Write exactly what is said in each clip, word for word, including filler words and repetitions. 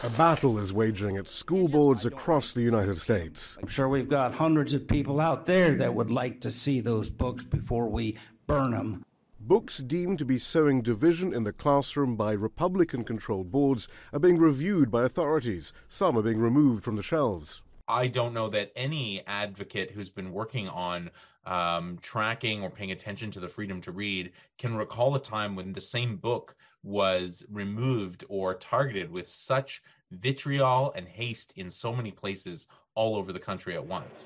A battle is waging at school boards across the United States. I'm sure we've got hundreds of people out there that would like to see those books before we burn them. Books deemed to be sowing division in the classroom by Republican-controlled boards are being reviewed by authorities. Some are being removed from the shelves. I don't know that any advocate who's been working on um, tracking or paying attention to the freedom to read can recall a time when the same book was removed or targeted with such vitriol and haste in so many places all over the country at once.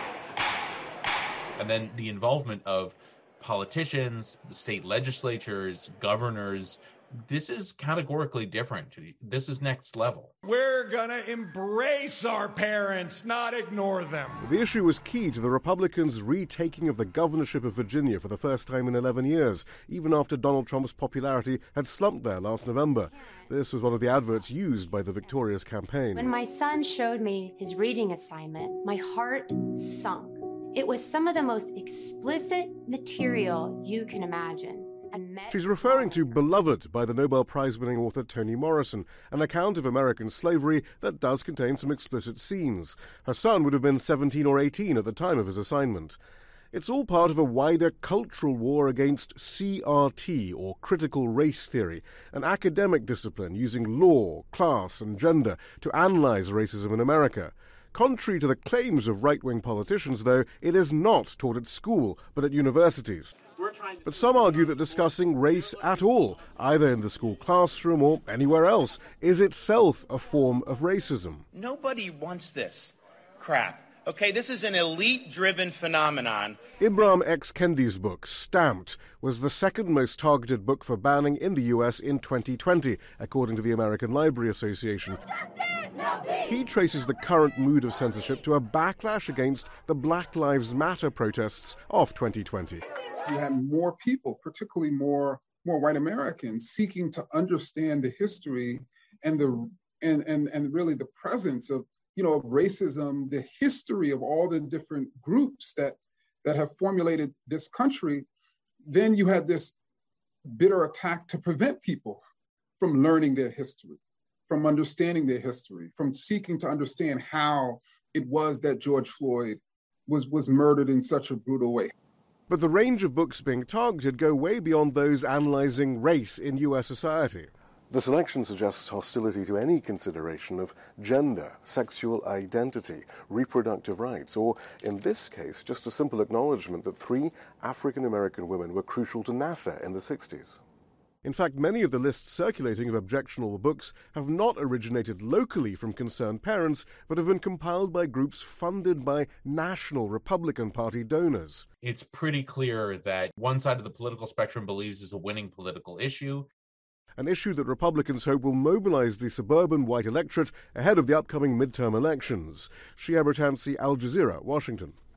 And then the involvement of politicians, state legislatures, governors. This is categorically different. This is next level. We're gonna embrace our parents, not ignore them. The issue was key to the Republicans' retaking of the governorship of Virginia for the first time in eleven years, even after Donald Trump's popularity had slumped there last November. This was one of the adverts used by the victorious campaign. When my son showed me his reading assignment, my heart sunk. It was some of the most explicit material you can imagine. She's referring to Beloved by the Nobel Prize-winning author Toni Morrison, an account of American slavery that does contain some explicit scenes. Her son would have been seventeen or eighteen at the time of his assignment. It's all part of a wider cultural war against C R T, or critical race theory, an academic discipline using law, class, and gender to analyze racism in America. Contrary to the claims of right-wing politicians, though, it is not taught at school, but at universities. But some argue that discussing race at all, either in the school classroom or anywhere else, is itself a form of racism. Nobody wants this crap. Okay, this is an elite-driven phenomenon. Ibram X. Kendi's book, Stamped, was the second most targeted book for banning in the U S in twenty twenty, according to the American Library Association. He traces the current mood of censorship to a backlash against the Black Lives Matter protests of twenty twenty. You had more people, particularly more, more white Americans, seeking to understand the history and the and, and, and really the presence of you know, of racism, the history of all the different groups that, that have formulated this country. Then you had this bitter attack to prevent people from learning their history, from understanding their history, from seeking to understand how it was that George Floyd was, was murdered in such a brutal way. But the range of books being targeted go way beyond those analyzing race in U S society. The selection suggests hostility to any consideration of gender, sexual identity, reproductive rights, or, in this case, just a simple acknowledgement that three African-American women were crucial to NASA in the sixties. In fact, many of the lists circulating of objectionable books have not originated locally from concerned parents, but have been compiled by groups funded by national Republican Party donors. It's pretty clear that one side of the political spectrum believes is a winning political issue. An issue that Republicans hope will mobilize the suburban white electorate ahead of the upcoming midterm elections. Shia Bertansi, Al Jazeera, Washington.